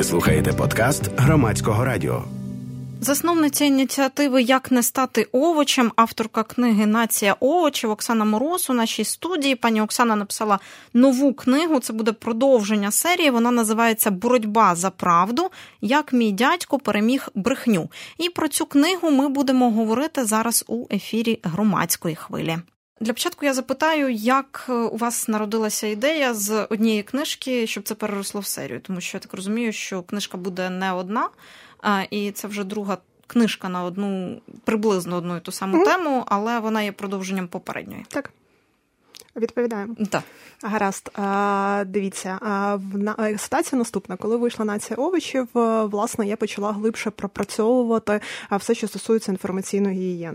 Ви слухаєте подкаст Громадського радіо. Засновниця ініціативи «Як не стати овочем», авторка книги «Нація овочів» Оксана Мороз у нашій студії. Пані Оксана написала нову книгу, це буде продовження серії, вона називається «Боротьба за правду. Як мій дядько переміг брехню». І про цю книгу ми будемо говорити зараз у ефірі Громадської хвилі. Для початку я запитаю, як у вас народилася ідея з однієї книжки, щоб це переросло в серію, тому що я так розумію, що книжка буде не одна, і це вже друга книжка на приблизно одну і ту саму тему, але вона є продовженням попередньої. Так. Відповідаємо? Так. Гаразд. Дивіться, ситуація наступна. Коли вийшла «Нація овочів», власне, я почала глибше пропрацьовувати все, що стосується інформаційної гігієни.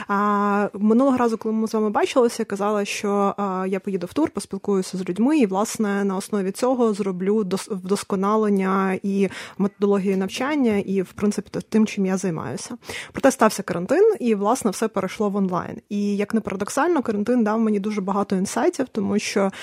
Минулого разу, коли ми з вами бачилися, я казала, що я поїду в тур, поспілкуюся з людьми і, власне, на основі цього зроблю вдосконалення і методології навчання, і, в принципі, тим, чим я займаюся. Проте стався карантин, і, власне, все перейшло в онлайн. І, як не парадоксально, карантин дав мені дуже багато інсайтів, тому що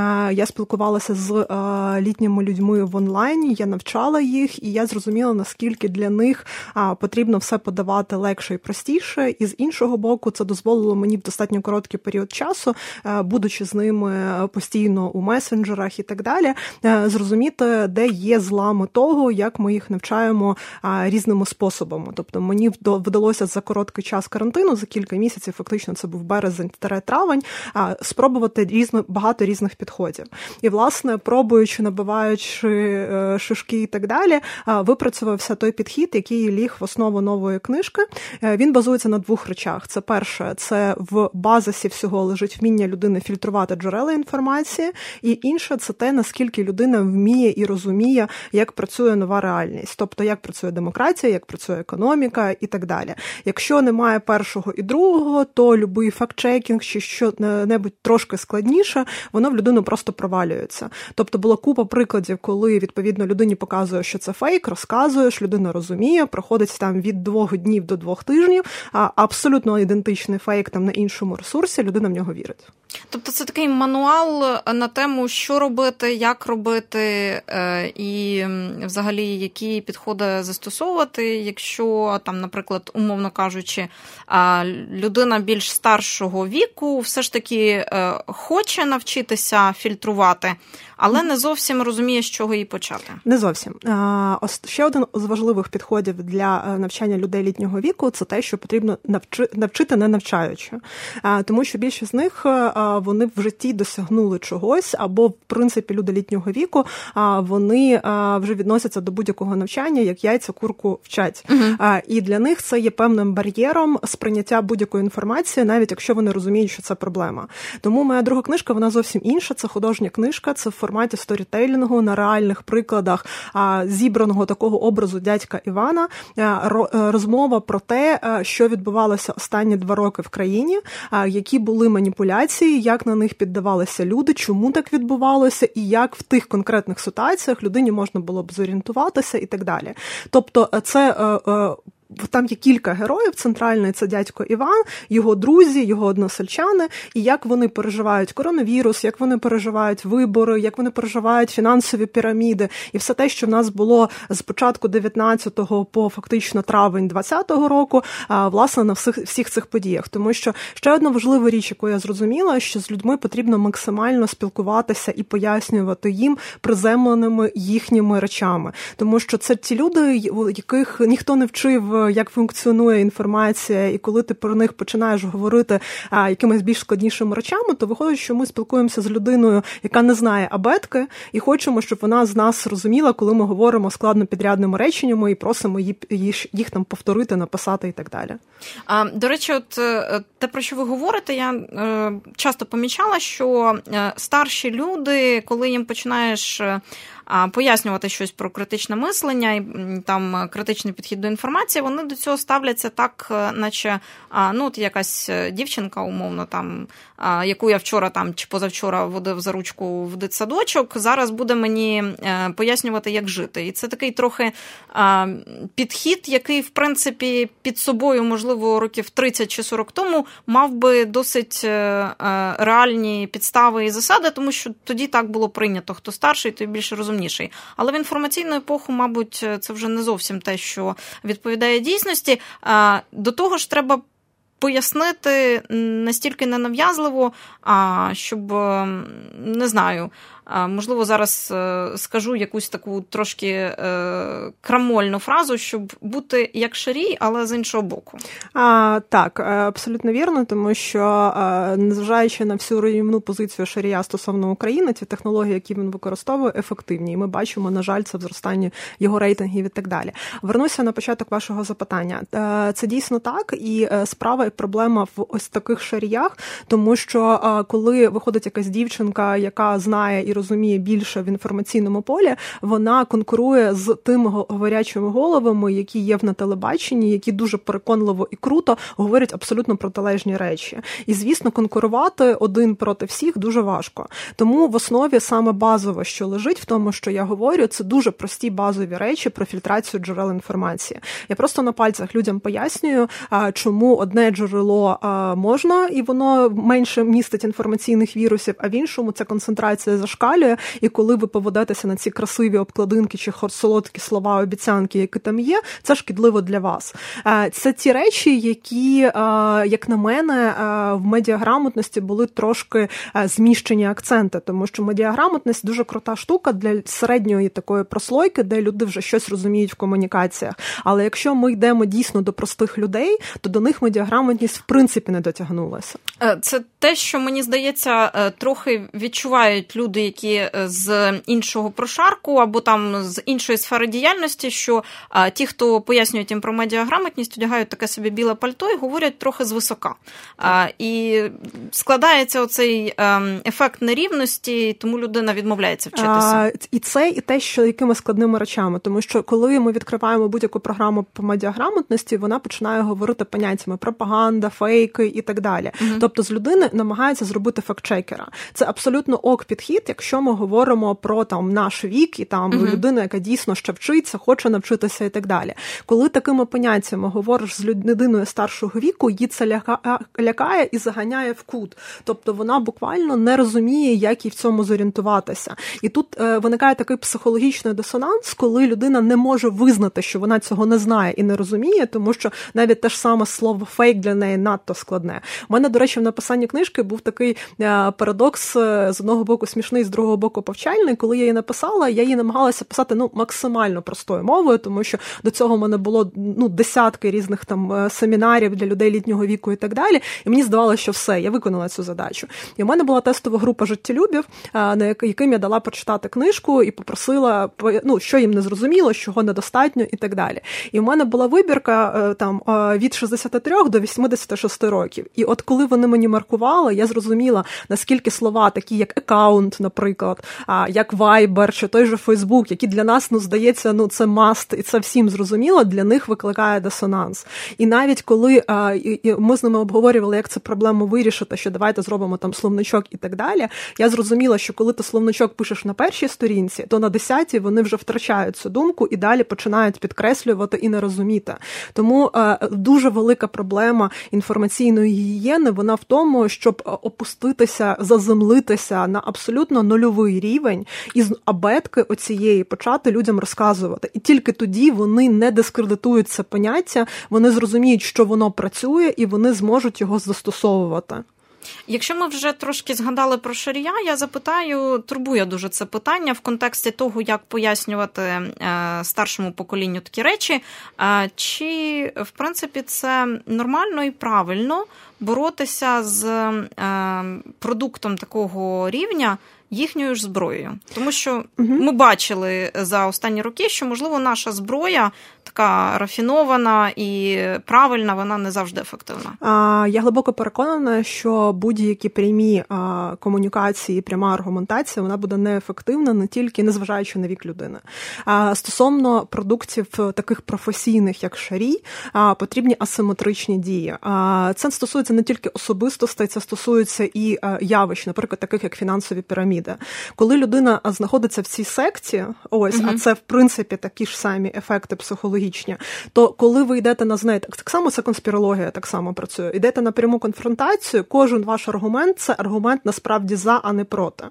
я спілкувалася з літніми людьми в онлайні, я навчала їх, і я зрозуміла, наскільки для них потрібно все подавати легше і простіше. І з іншого боку, це дозволило мені в достатньо короткий період часу, будучи з ними постійно у месенджерах і так далі, зрозуміти, де є злами того, як ми їх навчаємо різними способами. Тобто мені вдалося за короткий час карантину, за кілька місяців, фактично це був березень-травень, спробувати багато різних підходів. І, власне, пробуючи, набиваючи шишки і так далі, випрацювався той підхід, який ліг в основу нової книжки. Він базується на двох речах. Це перше, це в базисі всього лежить вміння людини фільтрувати джерела інформації, і інше, це те, наскільки людина вміє і розуміє, як працює нова реальність. Тобто, як працює демократія, як працює економіка і так далі. Якщо немає першого і другого, то любий факт-чекінг чи що-небудь трошки складніше, воно в людину просто провалюється. Тобто була купа прикладів, коли, відповідно, людині показує, що це фейк, розказуєш, людина розуміє, проходить там від 2 днів до 2 тижнів, а абсолютно ідентичний фейк там на іншому ресурсі, людина в нього вірить. Тобто це такий мануал на тему, що робити, як робити і взагалі які підходи застосовувати, якщо там, наприклад, умовно кажучи, людина більш старшого віку все ж таки хоче навчитися фільтрувати, але не зовсім розуміє, з чого їй почати. Не зовсім. Ще один з важливих підходів для навчання людей літнього віку – це те, що потрібно навчити не навчаючи. Тому що більшість з них, вони в житті досягнули чогось, або, в принципі, люди літнього віку, вони вже відносяться до будь-якого навчання, як яйця курку вчать. І для них це є певним бар'єром сприйняття будь-якої інформації, навіть якщо вони розуміють, що це проблема. Тому моя друга книжка, вона зовсім інша, це художня книжка, це в форматі сторітейлінгу на реальних прикладах зібраного такого образу дядька Івана, розмова про те, що відбувалося останні 2 роки в країні, які були маніпуляції, як на них піддавалися люди, чому так відбувалося і як в тих конкретних ситуаціях людині можна було б зорієнтуватися і так далі. Тобто це там є кілька героїв. Центральний – це дядько Іван, його друзі, його односельчани, і як вони переживають коронавірус, як вони переживають вибори, як вони переживають фінансові піраміди, і все те, що в нас було з початку 19-го по фактично травень 20-го року, власне, на всіх цих подіях. Тому що ще одна важлива річ, яку я зрозуміла, що з людьми потрібно максимально спілкуватися і пояснювати їм приземленими їхніми речами. Тому що це ті люди, яких ніхто не вчив, як функціонує інформація, і коли ти про них починаєш говорити якимись більш складнішими речами, то виходить, що ми спілкуємося з людиною, яка не знає абетки, і хочемо, щоб вона з нас розуміла, коли ми говоримо складнопідрядними реченнями і просимо їх там повторити, написати і так далі. До речі, от те, про що ви говорите, я часто помічала, що старші люди, коли їм починаєш пояснювати щось про критичне мислення і там критичний підхід до інформації, вони до цього ставляться так, наче от якась дівчинка, умовно, там, яку я вчора там чи позавчора водив за ручку в дитсадочок, зараз буде мені пояснювати, як жити. І це такий трохи підхід, який, в принципі, під собою, можливо, років 30 чи 40 тому мав би досить реальні підстави і засади, тому що тоді так було прийнято. Хто старший, той більше розуміє розумніший. Але в інформаційну епоху, мабуть, це вже не зовсім те, що відповідає дійсності. До того ж, треба пояснити настільки ненав'язливо, щоб, не знаю, можливо, зараз скажу якусь таку трошки крамольну фразу, щоб бути як Шарій, але з іншого боку. Так, абсолютно вірно, тому що, незважаючи на всю руйнівну позицію Шарія стосовно України, ті технології, які він використовує, ефективні. І ми бачимо, на жаль, це в зростанні його рейтингів і так далі. Вернуся на початок вашого запитання. Це дійсно так, і справа і проблема в ось таких Шаріях, тому що коли виходить якась дівчинка, яка знає і розуміє більше в інформаційному полі, вона конкурує з тими говорячими головами, які є на телебаченні, які дуже переконливо і круто говорять абсолютно протилежні речі. І, звісно, конкурувати один проти всіх дуже важко. Тому в основі саме базове, що лежить в тому, що я говорю, це дуже прості базові речі про фільтрацію джерел інформації. Я просто на пальцях людям пояснюю, чому одне джерело можна, і воно менше містить інформаційних вірусів, а в іншому ця концентрація зашкалює, і коли ви поведетеся на ці красиві обкладинки чи солодкі слова, обіцянки, які там є, це шкідливо для вас. Це ті речі, які, як на мене, в медіаграмотності були трошки зміщені акценти, тому що медіаграмотність дуже крута штука для середньої такої прослойки, де люди вже щось розуміють в комунікаціях. Але якщо ми йдемо дійсно до простих людей, то до них медіаграмотність в принципі не дотягнулася. Це те, що, мені здається, трохи відчувають люди, які з іншого прошарку або там з іншої сфери діяльності, що ті, хто пояснюють їм про медіаграмотність, одягають таке собі біле пальто і говорять трохи звисока. І складається оцей ефект нерівності, тому людина відмовляється вчитися. І це, і те, що якими складними речами. Тому що коли ми відкриваємо будь-яку програму по медіаграмотності, вона починає говорити поняттями пропаганда, фейки і так далі. Тобто з людини намагається зробити фактчекера. Це абсолютно ок-підхід, якщо ми говоримо про там наш вік і там людина, яка дійсно ще вчиться, хоче навчитися і так далі. Коли такими поняттями говориш з людиною старшого віку, її це лякає і заганяє в кут. Тобто вона буквально не розуміє, як їй в цьому зорієнтуватися. І тут виникає такий психологічний дисонанс, коли людина не може визнати, що вона цього не знає і не розуміє, тому що навіть те ж саме слово фейк для неї надто складне. У мене, до речі, в написанні книжки був такий парадокс, з одного боку смішний, з другого боку повчальний. Коли я її написала, я її намагалася писати максимально простою мовою, тому що до цього в мене було десятки різних там семінарів для людей літнього віку і так далі. І мені здавалося, що все, я виконала цю задачу. І в мене була тестова група життєлюбів, яким я дала прочитати книжку і попросила, що їм не зрозуміло, чого недостатньо і так далі. І в мене була вибірка там від 63 до 86 років. І от коли вони мені маркували, я зрозуміла, наскільки слова такі, як аккаунт, наприклад, як Viber, чи той же Facebook, які для нас, здається, це must, і це всім зрозуміло, для них викликає дисонанс. І навіть коли ми з ними обговорювали, як цю проблему вирішити, що давайте зробимо там словничок і так далі, я зрозуміла, що коли ти словничок пишеш на першій сторінці, то на 10-й вони вже втрачають цю думку і далі починають підкреслювати і не розуміти. Тому дуже велика проблема інформаційної гігієни, вона в тому, щоб опуститися, заземлитися на абсолютно нульовий рівень і з абетки оцієї почати людям розказувати. І тільки тоді вони не дискредитують це поняття, вони зрозуміють, що воно працює, і вони зможуть його застосовувати. Якщо ми вже трошки згадали про Шарія, я запитаю, турбує дуже це питання в контексті того, як пояснювати старшому поколінню такі речі, чи, в принципі, це нормально і правильно боротися з продуктом такого рівня їхньою ж зброєю. Тому що ми бачили за останні роки, що, можливо, наша зброя така рафінована і правильна, вона не завжди ефективна. Я глибоко переконана, що будь-які прямі комунікації, пряма аргументація, вона буде неефективна не тільки незважаючи на вік людини. Стосовно продуктів таких професійних, як Шарій, потрібні асиметричні дії. Це стосується не тільки особистостей, це стосується і явищ, наприклад, таких як фінансові піраміди. вийде. Коли людина знаходиться в цій секті, а це, в принципі, такі ж самі ефекти психологічні, то коли ви йдете на неї, так само це конспірологія так само працює, йдете на пряму конфронтацію, кожен ваш аргумент – це аргумент насправді за, а не проти.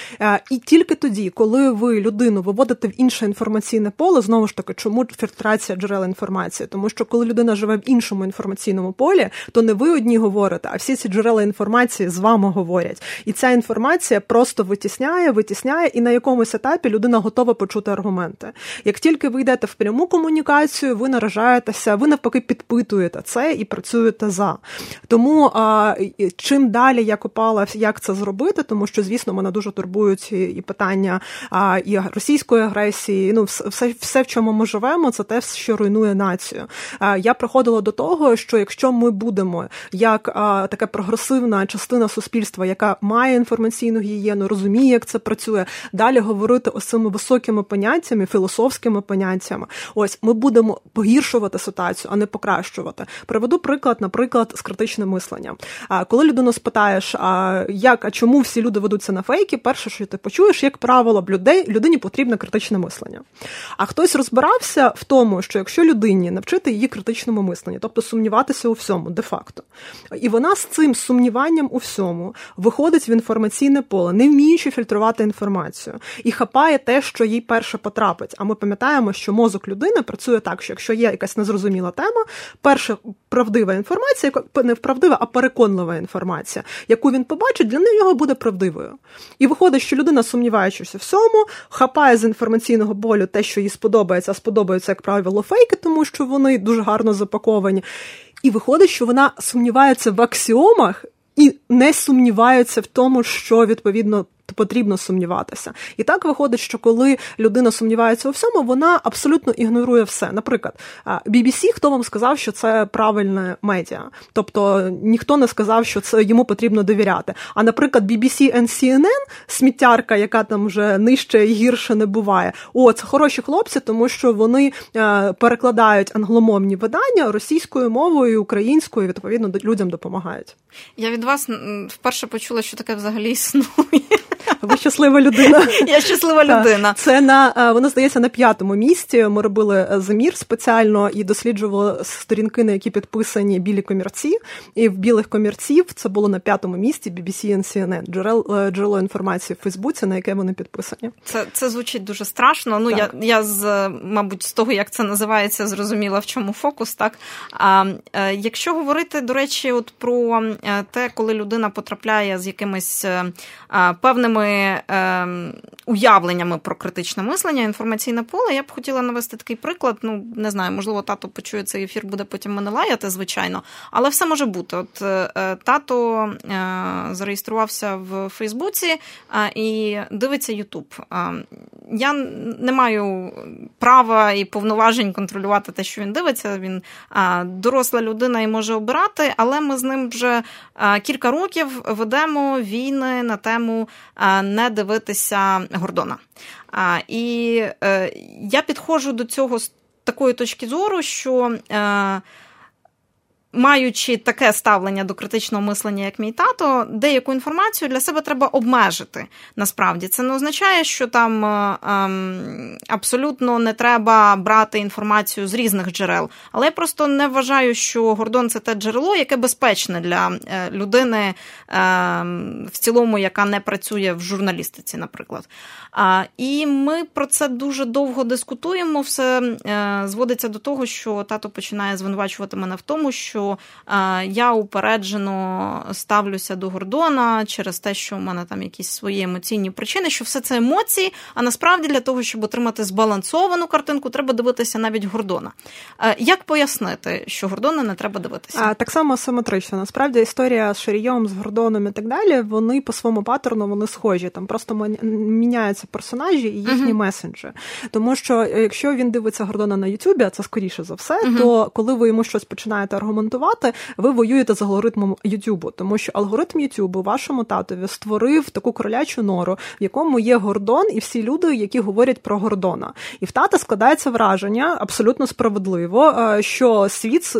І тільки тоді, коли ви людину виводите в інше інформаційне поле, знову ж таки, чому фільтрація джерел інформації? Тому що коли людина живе в іншому інформаційному полі, то не ви одні говорите, а всі ці джерела інформації з вами говорять. І ця інформація просто витісняє, і на якомусь етапі людина готова почути аргументи. Як тільки ви йдете в пряму комунікацію, ви наражаєтеся, ви навпаки підпитуєте це і працюєте за. Тому чим далі я копала, як це зробити, тому що, звісно, мене дуже турбують і питання і російської агресії, все, в чому ми живемо, це те, що руйнує націю. Я приходила до того, що якщо ми будемо як така прогресивна частина суспільства, яка має інформаційну гігієну, розуміє, як це працює, далі говорити ось цими високими поняттями, філософськими поняттями, ми будемо погіршувати ситуацію, а не покращувати. Приведу приклад, наприклад, з критичним мисленням. Коли людину спитаєш, чому всі люди ведуться на фейки, перше, що ти почуєш, як правило, людині потрібне критичне мислення. А хтось розбирався в тому, що якщо людині навчити її критичному мисленню, тобто сумніватися у всьому, де-факто, і вона з цим сумніванням у всьому виходить в інформаційне поле, не вміючи фільтрувати інформацію, і хапає те, що їй перше потрапить. А ми пам'ятаємо, що мозок людини працює так, що якщо є якась незрозуміла тема, перша правдива інформація, не правдива, а переконлива інформація, яку він побачить, для нього буде правдивою. І виходить, що людина, сумніваючись у всьому, хапає з інформаційного болю те, що їй сподобається, а сподобаються, як правило, фейки, тому що вони дуже гарно запаковані. І виходить, що вона сумнівається в аксіомах і не сумнівається в тому, що, відповідно, потрібно сумніватися. І так виходить, що коли людина сумнівається у всьому, вона абсолютно ігнорує все. Наприклад, BBC, хто вам сказав, що це правильне медіа? Тобто ніхто не сказав, що це йому потрібно довіряти. А, наприклад, BBC and CNN, сміттярка, яка там вже нижче і гірше не буває, це хороші хлопці, тому що вони перекладають англомовні видання російською мовою, українською, відповідно, людям допомагають. Я від вас вперше почула, що таке взагалі існує. Ви щаслива людина. Я щаслива людина. Це воно, здається, на 5-му місці. Ми робили замір спеціально і досліджували сторінки, на які підписані білі комірці. І в білих комірців це було на 5-му місці BBC and CNN. Джерело інформації в Фейсбуці, на яке вони підписані. Це звучить дуже страшно. Я мабуть, з того, як це називається, зрозуміла, в чому фокус. Так? Якщо говорити, до речі, про те, коли людина потрапляє з якимись певними уявленнями про критичне мислення, інформаційне поле, я б хотіла навести такий приклад. Не знаю, можливо, тато почує цей ефір, буде потім мене лаяти, звичайно, але все може бути. Тато зареєструвався в Фейсбуці і дивиться Ютуб. Я не маю права і повноважень контролювати те, що він дивиться. Він доросла людина і може обирати, але ми з ним вже кілька років ведемо війни на тему не дивитися Гордона. І я підходжу до цього з такої точки зору, що маючи таке ставлення до критичного мислення, як мій тато, деяку інформацію для себе треба обмежити. Насправді, це не означає, що там абсолютно не треба брати інформацію з різних джерел. Але я просто не вважаю, що Гордон – це те джерело, яке безпечне для людини в цілому, яка не працює в журналістиці, наприклад. І ми про це дуже довго дискутуємо. Все зводиться до того, що тато починає звинувачувати мене в тому, що я упереджено ставлюся до Гордона через те, що в мене там якісь свої емоційні причини, що все це емоції, а насправді для того, щоб отримати збалансовану картинку, треба дивитися навіть Гордона. Як пояснити, що Гордона не треба дивитися? Так само асиметрично. Насправді історія з Шарійом, з Гордоном і так далі, вони по своєму паттерну, вони схожі. Там просто міняються персонажі і їхні месенджі. Тому що якщо він дивиться Гордона на Ютубі, а це скоріше за все, то коли ви йому щось починаєте аргументувати, прокоментувати, ви воюєте з алгоритмом Ютубу, тому що алгоритм Ютубу вашому татові створив таку кролячу нору, в якому є Гордон і всі люди, які говорять про Гордона. І в тата складається враження, абсолютно справедливо, що світ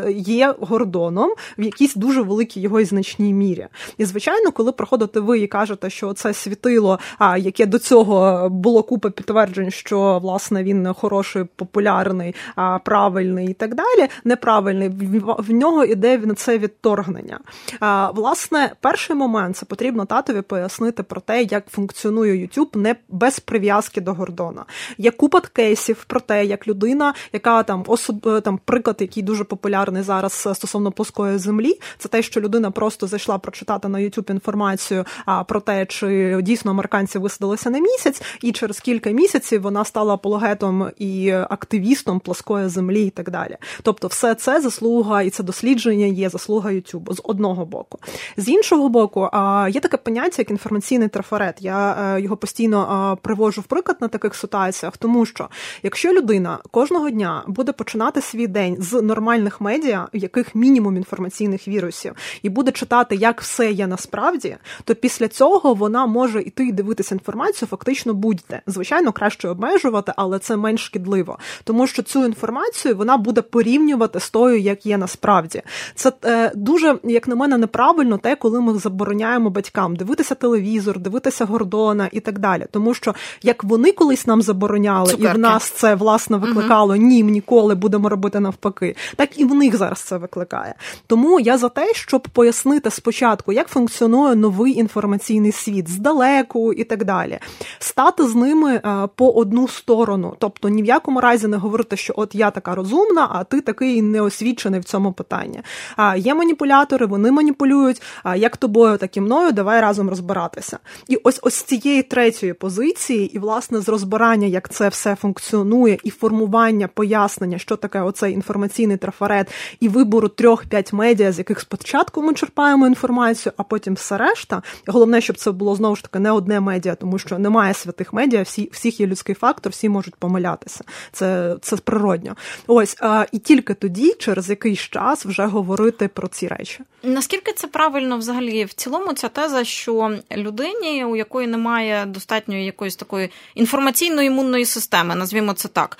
є Гордоном в якійсь дуже великій його і значній мірі. І, звичайно, коли проходите ви і кажете, що це світило, яке до цього було купа підтверджень, що, власне, він хороший, популярний, правильний і так далі, неправильний, в нього іде на це відторгнення. Власне, перший момент – це потрібно татові пояснити про те, як функціонує YouTube не без прив'язки до Гордона. Є купа кейсів про те, як людина, яка там приклад, який дуже популярний зараз стосовно плоскої землі, це те, що людина просто зайшла прочитати на YouTube інформацію про те, чи дійсно американці висадилися на місяць, і через кілька місяців вона стала апологетом і активістом плоскої землі і так далі. Тобто все це заслуга, і це дослідження є заслуга YouTube з одного боку. З іншого боку, є таке поняття, як інформаційний трафарет. Я його постійно приводжу в приклад на таких ситуаціях, тому що якщо людина кожного дня буде починати свій день з нормальних медіа, в яких мінімум інформаційних вірусів, і буде читати, як все є насправді, то після цього вона може йти і дивитися інформацію фактично будь-де. Звичайно, краще обмежувати, але це менш шкідливо. Тому що цю інформацію вона буде порівнювати з тою, як є насправді. Це дуже, як на мене, неправильно те, коли ми забороняємо батькам дивитися телевізор, дивитися Гордона і так далі. Тому що, як вони колись нам забороняли, цукерки, і в нас це, власне, викликало ні, ніколи будемо робити навпаки, так і в них зараз це викликає. Тому я за те, щоб пояснити спочатку, як функціонує новий інформаційний світ, здалеку і так далі. Стати з ними по одну сторону. Тобто ні в якому разі не говорити, що от я така розумна, а ти такий неосвічений в цьому питанні. Є маніпулятори, вони маніпулюють, як тобою, так і мною, давай разом розбиратися. І ось з цієї третьої позиції, і, власне, з розбирання, як це все функціонує, і формування, пояснення, що таке оцей інформаційний трафарет, і вибору 3-5 медіа, з яких спочатку ми черпаємо інформацію, а потім все решта. Головне, щоб це було, знову ж таки, не одне медіа, тому що немає святих медіа, всіх є людський фактор, всі можуть помилятися. Це природньо. Ось, і тільки тоді, через якийсь час, вже говорити про ці речі. Наскільки це правильно взагалі? В цілому ця теза, що людині, у якої немає достатньої якоїсь такої інформаційно-імунної системи, назвімо це так,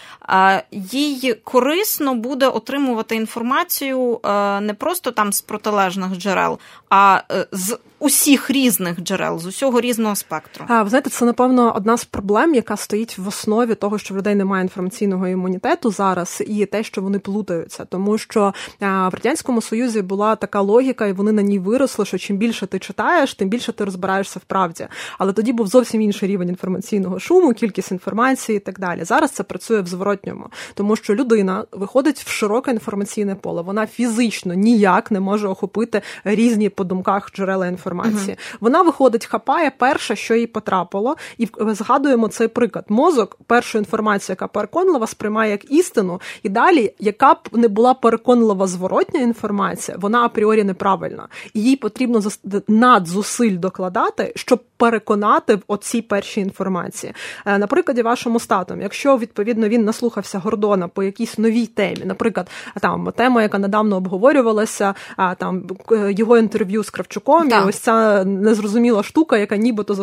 їй корисно буде отримувати інформацію не просто там з протилежних джерел, а з усіх різних джерел, з усього різного спектру. Ви знаєте, це, напевно, одна з проблем, яка стоїть в основі того, що в людей немає інформаційного імунітету зараз, і те, що вони плутаються. Тому що в Радянському Союзі була така логіка, і вони на ній виросли, що чим більше ти читаєш, тим більше ти розбираєшся в правді. Але тоді був зовсім інший рівень інформаційного шуму, кількість інформації і так далі. Зараз це працює в зворотньому. Тому що людина виходить в широке інформаційне поле. Вона фізично ніяк не може охопити різні по думках джерела інформації. Вона виходить, хапає перше, що їй потрапило, і згадуємо цей приклад. Мозок першу інформацію, яка переконлива, сприймає як істину, і далі, яка б не була переконлива зворотня інформація, вона апріорі неправильна. І їй потрібно надзусиль докладати, щоб переконати в оцій першій інформації. На прикладі вашому з татом, якщо, відповідно, він наслухався Гордона по якійсь новій темі, наприклад, там тема, яка недавно обговорювалася, там його інтерв'ю з Кравчуком, і ось ця незрозуміла штука, яка нібито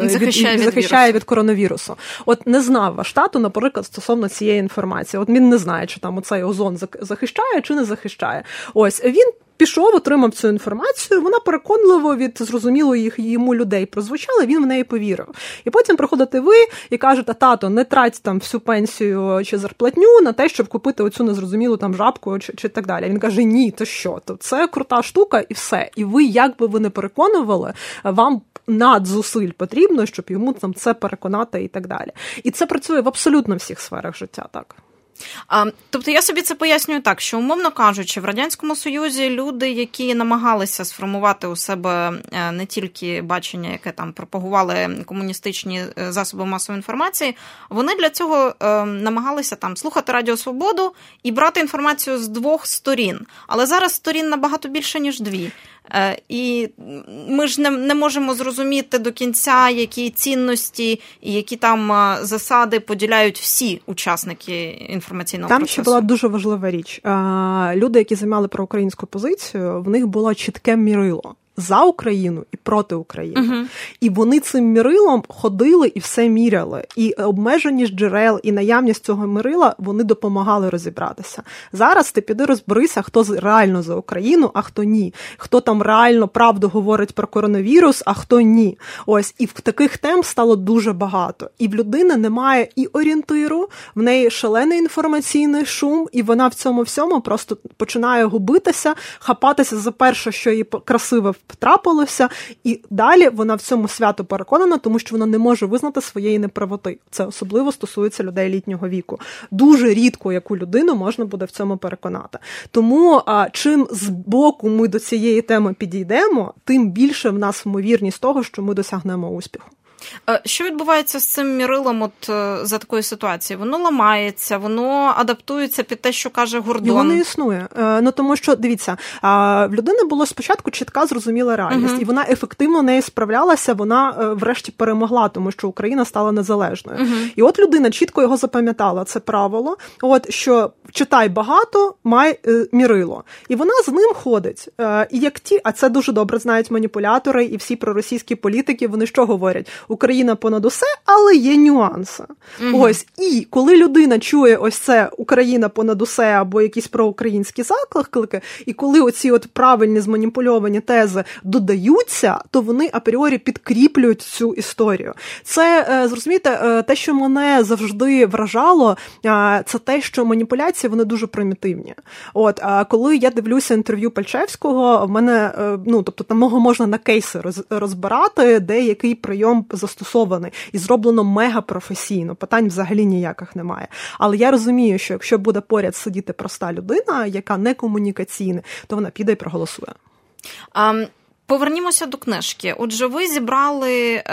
захищає від коронавірусу. От не знав ваш тато, наприклад, стосовно цієї інформації. От він не знає, чи там оцей озон захищає, чи не захищає. Ось, він пішов, отримав цю інформацію, вона переконливо від зрозумілої йому людей прозвучала, він в неї повірив. І потім приходите ви і кажете: тато, не трать там всю пенсію чи зарплатню на те, щоб купити оцю незрозумілу там жабку чи так далі. Він каже: ні, то що? То це крута штука і все. І ви, як би ви не переконували, вам надзусиль потрібно, щоб йому там це переконати і так далі. І це працює в абсолютно всіх сферах життя, так. Тобто я собі це пояснюю так, що, умовно кажучи, в Радянському Союзі люди, які намагалися сформувати у себе не тільки бачення, яке там пропагували комуністичні засоби масової інформації, вони для цього намагалися там слухати Радіо Свободу і брати інформацію з двох сторін. Але зараз сторін набагато більше, ніж дві. І ми ж не можемо зрозуміти до кінця, які цінності і які там засади поділяють всі учасники інформаційного процесу. Там ще була дуже важлива річ. Люди, які займали проукраїнську позицію, в них було чітке мірило. За Україну і проти України. Uh-huh. І вони цим мірилом ходили і все міряли. І обмеженість джерел, і наявність цього мірила, вони допомагали розібратися. Зараз ти піди розберися, хто реально за Україну, а хто ні. Хто там реально правду говорить про коронавірус, а хто ні. Ось. І в таких тем стало дуже багато. І в людини немає і орієнтиру, в неї шалений інформаційний шум, і вона в цьому всьому просто починає губитися, хапатися за перше, що їй красиве трапилося, і далі вона в цьому свято переконана, тому що вона не може визнати своєї неправоти. Це особливо стосується людей літнього віку. Дуже рідко яку людину можна буде в цьому переконати. Тому чим з боку ми до цієї теми підійдемо, тим більше в нас ймовірність того, що ми досягнемо успіху. Що відбувається з цим мірилом за такої ситуації? Воно ламається, воно адаптується під те, що каже Гордон? Його не існує. Тому що, дивіться, в людини було спочатку чітка, зрозуміла реальність, і вона ефективно нею справлялася, вона врешті перемогла, тому що Україна стала незалежною. І от людина чітко його запам'ятала, це правило, що читай багато, май мірило. І вона з ним ходить. І як а це дуже добре знають маніпулятори і всі проросійські політики, вони що говорять? Україна понад усе, але є нюанси. Ось. І коли людина чує ось це Україна понад усе або якісь проукраїнські заклики, і коли оці от правильні зманіпульовані тези додаються, то вони апріорі підкріплюють цю історію. Це, зрозумієте, те, що мене завжди вражало, це те, що маніпуляції, вони дуже примітивні. От, коли я дивлюся інтерв'ю Пальчевського, в мене, тобто там можна на кейси розбирати, де який прийом застосований. І зроблено мега-професійно. Питань взагалі ніяких немає. Але я розумію, що якщо буде поряд сидіти проста людина, яка не комунікаційна, то вона піде і проголосує. Повернімося до книжки. Отже, ви зібрали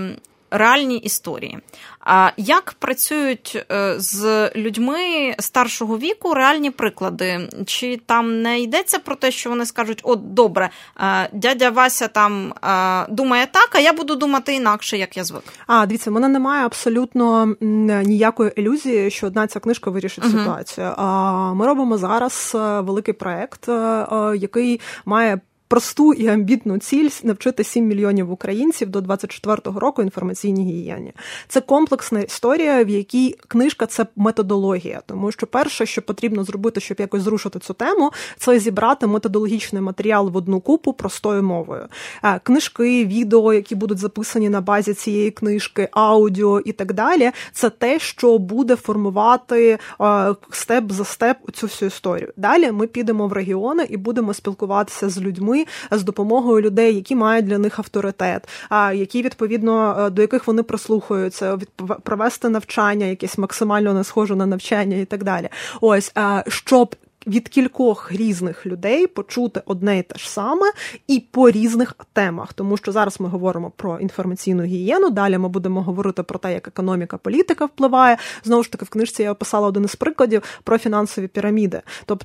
реальні історії. А як працюють з людьми старшого віку реальні приклади? Чи там не йдеться про те, що вони скажуть, от добре, дядя Вася там думає так, а я буду думати інакше, як я звик? Дивіться, в мене немає абсолютно ніякої ілюзії, що одна ця книжка вирішить ситуацію. Ми робимо зараз великий проєкт, який має просту і амбітну ціль навчити 7 мільйонів українців до 24-го року інформаційній гігієні. Це комплексна історія, в якій книжка – це методологія. Тому що перше, що потрібно зробити, щоб якось зрушити цю тему, це зібрати методологічний матеріал в одну купу простою мовою. Книжки, відео, які будуть записані на базі цієї книжки, аудіо і так далі – це те, що буде формувати степ за степ цю всю історію. Далі ми підемо в регіони і будемо спілкуватися з людьми, з допомогою людей, які мають для них авторитет, які, відповідно, до яких вони прислухаються, провести навчання, якесь максимально не схоже на навчання і так далі. Ось, щоб від кількох різних людей почути одне і те ж саме і по різних темах. Тому що зараз ми говоримо про інформаційну гігієну, далі ми будемо говорити про те, як економіка, політика впливає. Знову ж таки, в книжці я описала один із прикладів про фінансові піраміди.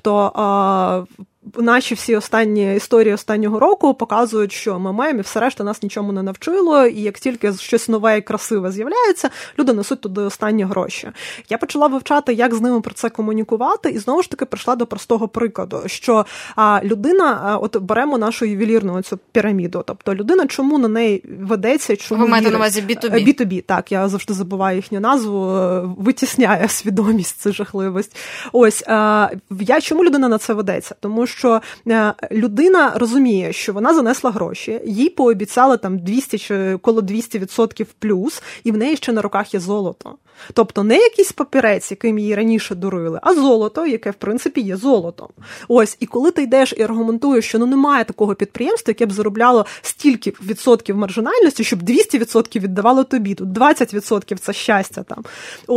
Тобто, наші всі останні історії останнього року показують, що МММ і все решта нас нічому не навчило, і як тільки щось нове і красиве з'являється, люди несуть туди останні гроші. Я почала вивчати, як з ними про це комунікувати, і знову ж таки прийшла до простого прикладу, що людина, от беремо нашу ювелірну цю піраміду, тобто людина чому на неї ведеться, чому ви маєте на увазі B2B? B2B, так, я завжди забуваю їхню назву, витісняє свідомість, це жахливість. Ось, чому людина на це ведеться? Тому що людина розуміє, що вона занесла гроші, їй пообіцяли там 200 чи коло 200% плюс, і в неї ще на руках є золото. Тобто не якийсь папірець, яким її раніше дурили, а золото, яке, в принципі, є золотом. Ось, і коли ти йдеш і аргументуєш, що немає такого підприємства, яке б заробляло стільки відсотків маржинальності, щоб 200% віддавало тобі, тут 20% це щастя там. Ось,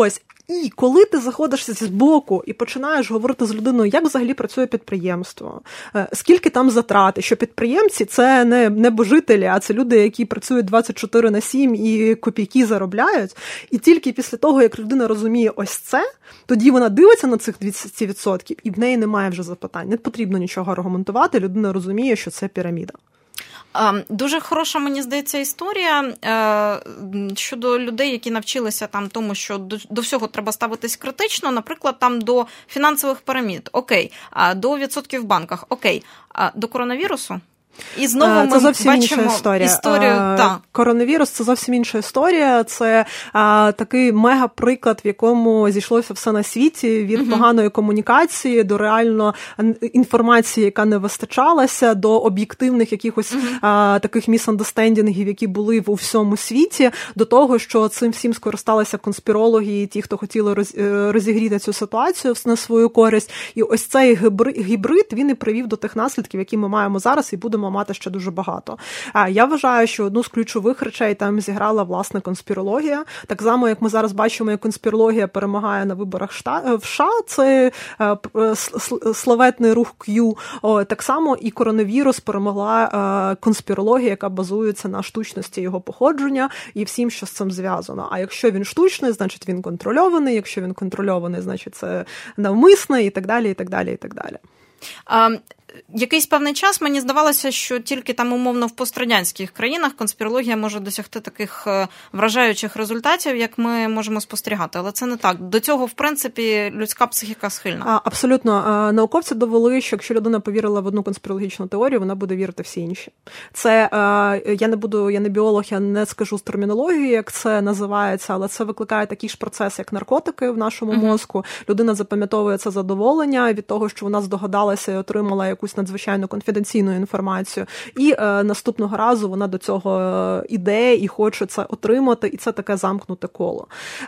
І коли ти заходиш з боку і починаєш говорити з людиною, як взагалі працює підприємство, скільки там затрати, що підприємці – це не небожителі, а це люди, які працюють 24/7 і копійки заробляють. І тільки після того, як людина розуміє ось це, тоді вона дивиться на цих 200% і в неї немає вже запитань. Не потрібно нічого аргументувати, людина розуміє, що це піраміда. Дуже хороша, мені здається, історія щодо людей, які навчилися там тому, що до всього треба ставитись критично, наприклад, там до фінансових пірамід, окей, до відсотків в банках, окей, до коронавірусу? І знову ми бачимо історію. Коронавірус – це зовсім інша історія. Це такий мега-приклад, в якому зійшлося все на світі, від поганої комунікації до реально інформації, яка не вистачалася, до об'єктивних якихось таких місандерстендінгів, які були у всьому світі, до того, що цим всім скористалися конспірологи і ті, хто хотіли розігріти цю ситуацію на свою користь. І ось цей гібрид, він і привів до тих наслідків, які ми маємо зараз, і будемо мати ще дуже багато. Я вважаю, що одну з ключових речей там зіграла, власне, конспірологія. Так само, як ми зараз бачимо, як конспірологія перемагає на виборах в США, це славетний рух Q. Так само і коронавірус перемогла конспірологія, яка базується на штучності його походження і всім, що з цим зв'язано. А якщо він штучний, значить він контрольований, якщо він контрольований, значить це навмисне і так далі, і так далі, і так далі. Якийсь певний час мені здавалося, що тільки там умовно в пострадянських країнах конспірологія може досягти таких вражаючих результатів, як ми можемо спостерігати. Але це не так. До цього, в принципі, людська психіка схильна. Абсолютно. Науковці довели, що якщо людина повірила в одну конспірологічну теорію, вона буде вірити всі інші. Це, я не біолог, я не скажу з термінології, як це називається, але це викликає такий ж процес, як наркотики в нашому мозку. Людина запам'ятовує це задоволення від того, що вона здогадалася і отримала якусь надзвичайно конфіденційну інформацію. І наступного разу вона до цього іде і хоче це отримати, і це таке замкнуте коло.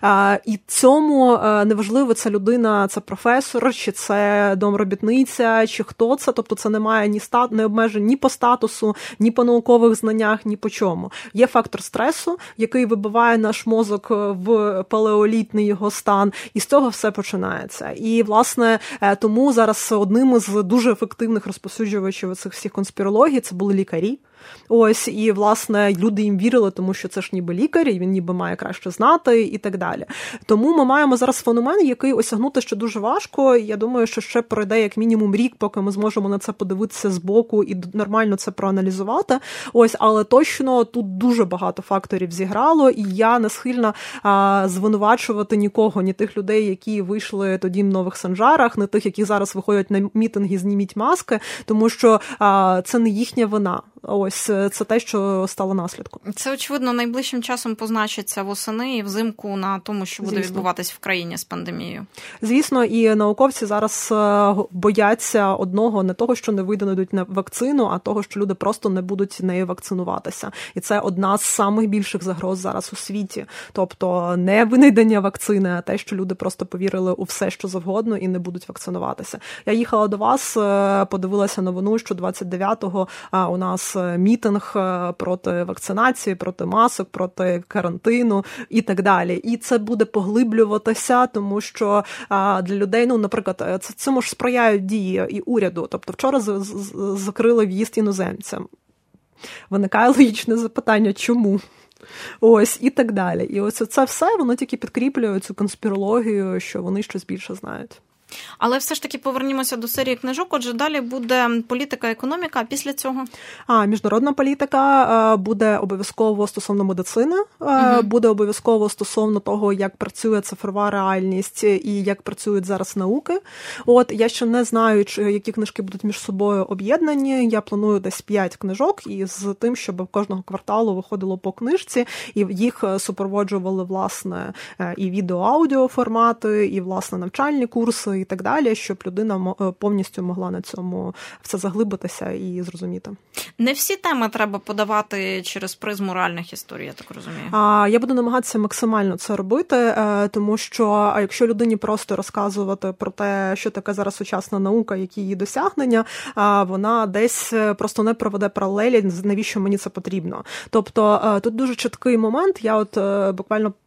І цьому неважливо, це людина, це професор, чи це домробітниця, чи хто це, тобто це немає не обмежень ні по статусу, ні по наукових знаннях, ні по чому. Є фактор стресу, який вибиває наш мозок в палеолітний його стан, і з цього все починається. І, власне, тому зараз одним із дуже ефективних розповсюджувачів цих всіх конспірологій це були лікарі. Ось, і, власне, люди їм вірили, тому що це ж ніби лікар, і він ніби має краще знати, і так далі. Тому ми маємо зараз феномен, який осягнути ще дуже важко, і я думаю, що ще пройде як мінімум рік, поки ми зможемо на це подивитися збоку і нормально це проаналізувати. Ось, але точно тут дуже багато факторів зіграло, і я не схильна звинувачувати нікого, ні тих людей, які вийшли тоді в нових санжарах, не тих, які зараз виходять на мітинги «Зніміть маски», тому що це не їхня вина. Ось, це те, що стало наслідком. Це, очевидно, найближчим часом позначиться восени і взимку на тому, що буде відбуватись в країні з пандемією. Звісно, і науковці зараз бояться одного, не того, що не видадуть на вакцину, а того, що люди просто не будуть нею вакцинуватися. І це одна з самих більших загроз зараз у світі. Тобто не винайдення вакцини, а те, що люди просто повірили у все, що завгодно і не будуть вакцинуватися. Я їхала до вас, подивилася новину, що 29-го у нас мітинг проти вакцинації, проти масок, проти карантину і так далі. І це буде поглиблюватися, тому що для людей, наприклад, цьому ж сприяють дії і уряду. Тобто вчора закрили в'їзд іноземцям. Виникає логічне запитання, чому? Ось, і так далі. І ось це все, воно тільки підкріплює цю конспірологію, що вони щось більше знають. Але все ж таки повернімося до серії книжок. Отже, далі буде політика, економіка, а після цього? Міжнародна політика буде обов'язково стосовно медицини, буде обов'язково стосовно того, як працює цифрова реальність і як працюють зараз науки. От, я ще не знаю, які книжки будуть між собою об'єднані. Я планую десь 5 книжок із тим, щоб кожного кварталу виходило по книжці, і їх супроводжували, власне, і відео-аудіо формати, і, власне, навчальні курси, і так далі, щоб людина повністю могла на цьому все заглибитися і зрозуміти. Не всі теми треба подавати через призму реальних історій, я так розумію. Я буду намагатися максимально це робити, тому що якщо людині просто розказувати про те, що таке зараз сучасна наука, які її досягнення, вона десь просто не проведе паралелі, навіщо мені це потрібно. Тобто тут дуже чіткий момент, я от буквально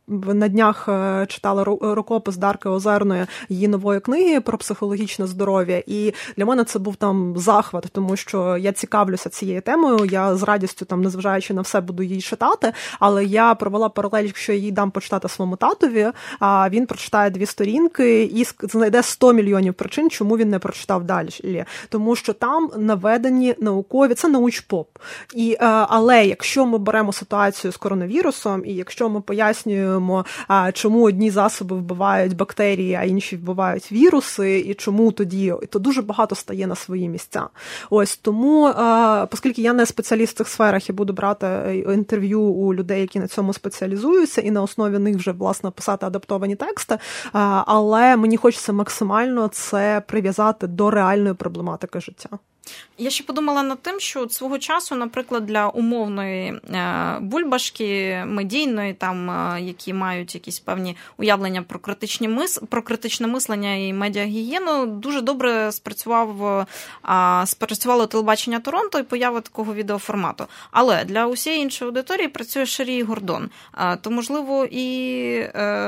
на днях читала рукопис Дарки Озерної, її нової книги про психологічне здоров'я, і для мене це був там захват, тому що я цікавлюся цією темою, я з радістю, там, незважаючи на все, буду її читати, але я провела паралель, якщо я їй дам почитати своєму татові, а він прочитає 2 сторінки і знайде 100 мільйонів причин, чому він не прочитав далі. Тому що там наведені наукові, це научпоп. Але якщо ми беремо ситуацію з коронавірусом, і якщо ми пояснюємо, чому одні засоби вбивають бактерії, а інші вбивають віруси, і чому тоді, то дуже багато стає на свої місця. Ось тому, оскільки я не спеціаліст в цих сферах, я буду брати інтерв'ю у людей, які на цьому спеціалізуються, і на основі них вже, власне, писати адаптовані тексти, але мені хочеться максимально це прив'язати до реальної проблематики життя. Я ще подумала над тим, що свого часу, наприклад, для умовної бульбашки медійної, там, які мають якісь певні уявлення про критичне мислення і медіагігієну, дуже добре спрацювало телебачення Торонто і поява такого відеоформату. Але для усієї іншої аудиторії працює Шері Гордон. То, можливо, і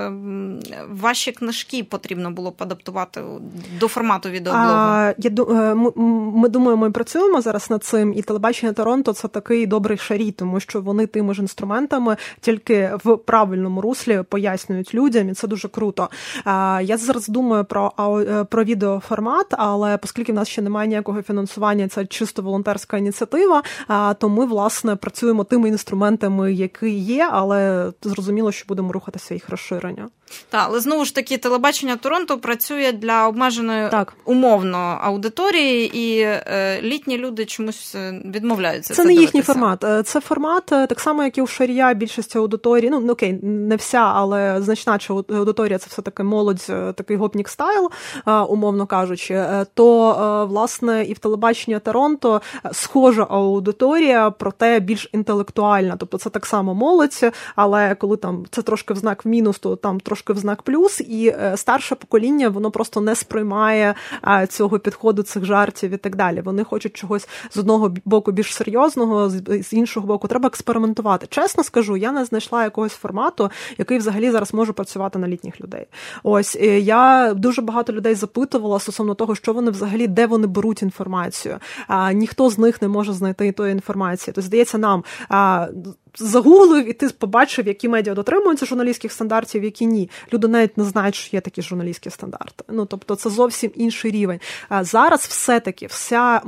ваші книжки потрібно було б адаптувати до формату відеоблогу. Ми думаємо, ми працюємо зараз над цим, і телебачення Торонто – це такий добрий Шарі, тому що вони тими ж інструментами тільки в правильному руслі пояснюють людям, і це дуже круто. Я зараз думаю про відеоформат, але оскільки в нас ще немає ніякого фінансування, це чисто волонтерська ініціатива, то ми, власне, працюємо тими інструментами, які є, але зрозуміло, що будемо рухатися їх розширення. Так, але знову ж таки, телебачення Торонто працює для обмеженої умовно аудиторії, і літні люди чомусь відмовляються. Це не їхній формат. Це формат, так само, як і у Шарія, більшість аудиторії, ну, окей, не вся, але значна аудиторія, це все-таки молодь, такий гопнік стайл, умовно кажучи, то, власне, і в телебаченні Торонто схожа аудиторія, проте більш інтелектуальна. Тобто це так само молодь, але коли там це трошки в знак в мінус, то там трошки в знак плюс, і старше покоління, воно просто не сприймає цього підходу, цих жартів і так далі. Вони хочуть чогось з одного боку більш серйозного, з іншого боку треба експериментувати. Чесно скажу, я не знайшла якогось формату, який взагалі зараз може працювати на літніх людей. Ось, я дуже багато людей запитувала стосовно того, що вони взагалі, де вони беруть інформацію. Ніхто з них не може знайти тої інформації. Тобто, здається, нам загуглив, і ти побачив, які медіа дотримуються журналістських стандартів, які ні. Люди навіть не знають, що є такі журналістські стандарти. Ну, тобто, це зовсім інший рівень. Зараз все-таки вся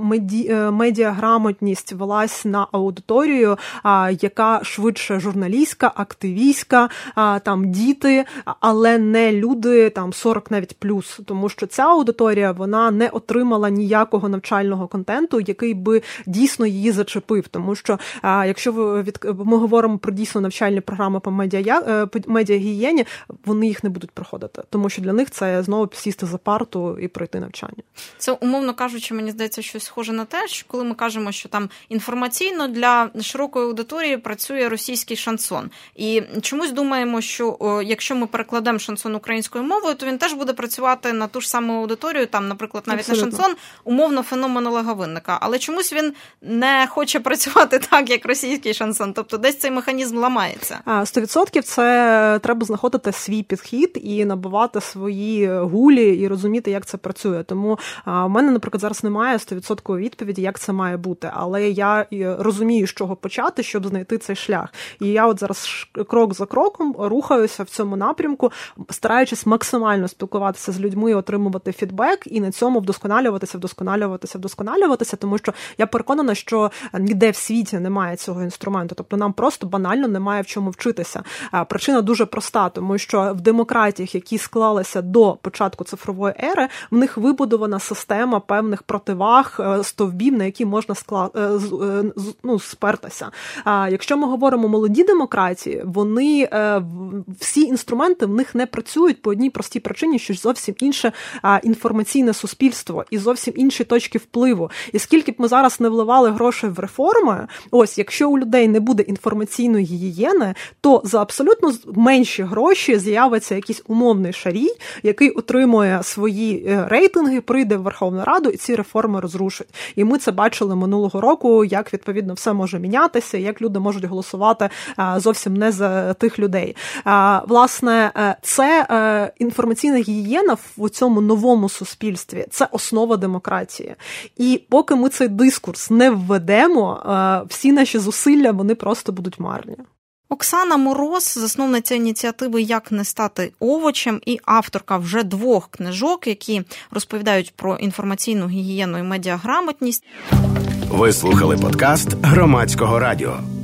медіаграмотність велась на аудиторію, яка швидше журналістська, активістська, там діти, але не люди там 40 навіть плюс. Тому що ця аудиторія, вона не отримала ніякого навчального контенту, який би дійсно її зачепив. Тому що, якщо ми говоримо про дійсно навчальні програми по медіагігієні, вони їх не будуть проходити. Тому що для них це знову сісти за парту і пройти навчання. Це, умовно кажучи, мені здається, щось схоже на те, що коли ми кажемо, що там інформаційно для широкої аудиторії працює російський шансон. І чомусь думаємо, що якщо ми перекладемо шансон українською мовою, то він теж буде працювати на ту ж саму аудиторію, там, наприклад, навіть на шансон, умовно, феномен Олега Винника. Але чомусь він не хоче працювати так, як російський шансон. Тобто десь цей механізм ламається. 100% це треба знаходити свій підхід і набувати свої гулі і розуміти, як це працює. Тому в мене, наприклад, зараз немає 100% відповіді, як це має бути. Але я розумію, з чого почати, щоб знайти цей шлях. І я от зараз крок за кроком рухаюся в цьому напрямку, стараючись максимально спілкуватися з людьми, отримувати фідбек і на цьому вдосконалюватися, тому що я переконана, що ніде в світі немає цього інструменту. Тобто нам просто банально немає в чому вчитися. Причина дуже проста, тому що в демократіях, які склалися до початку цифрової ери, в них вибудована система певних противаг, стовбів, на які можна спертися. Якщо ми говоримо молоді демократії, вони всі інструменти в них не працюють по одній простій причині, що зовсім інше інформаційне суспільство і зовсім інші точки впливу. І скільки б ми зараз не вливали грошей в реформи, ось, якщо у людей не буде інформації, інформаційної гігієни, то за абсолютно менші гроші з'явиться якийсь умовний Шарій, який отримує свої рейтинги, прийде в Верховну Раду і ці реформи розрушить. І ми це бачили минулого року, як, відповідно, все може мінятися, як люди можуть голосувати зовсім не за тих людей. Власне, це інформаційна гігієна в цьому новому суспільстві, це основа демократії. І поки ми цей дискурс не введемо, всі наші зусилля, вони просто будуть марні. Оксана Мороз, засновниця ініціативи «Як не стати овочем» і авторка вже 2 книжок, які розповідають про інформаційну гігієну і медіаграмотність. Ви слухали подкаст Громадського радіо.